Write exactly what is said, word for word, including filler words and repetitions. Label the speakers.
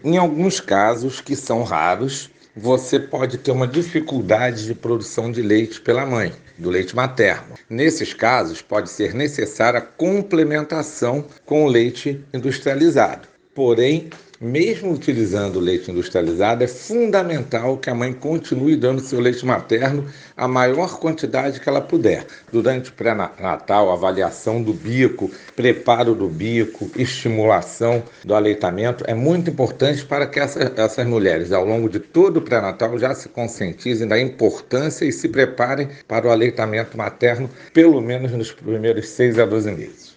Speaker 1: Em alguns casos, que são raros, você pode ter uma dificuldade de produção de leite pela mãe, do leite materno. Nesses casos, pode ser necessária a complementação com o leite industrializado. Porém, mesmo utilizando o leite industrializado, é fundamental que a mãe continue dando seu leite materno a maior quantidade que ela puder. Durante o pré-natal, avaliação do bico, preparo do bico, estimulação do aleitamento é muito importante para que essa, essas mulheres, ao longo de todo o pré-natal, já se conscientizem da importância e se preparem para o aleitamento materno, pelo menos nos primeiros seis a doze meses.